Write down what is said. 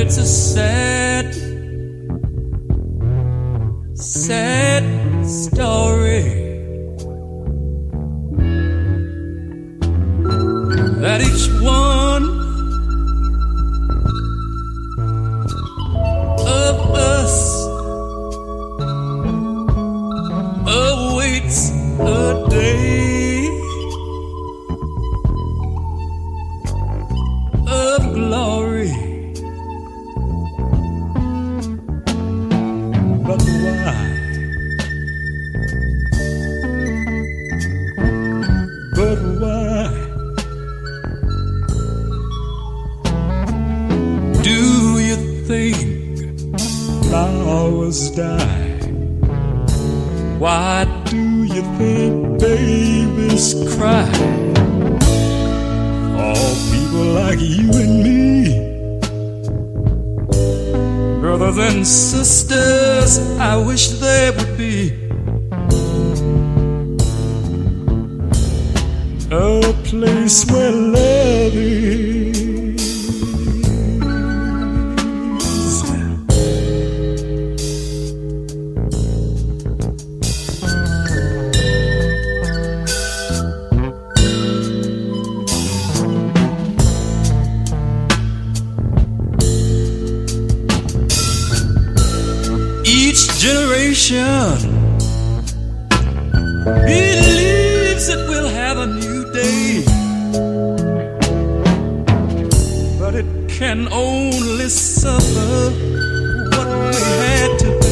it's a sad, sad story that each one of us awaits a day of glory. But why? But why do you think flowers die? Why do you think babies cry? All people like you and me, brothers and sisters, I wish there would be a place where love is. Each generation believes it will have a new day, but it can only suffer what we had to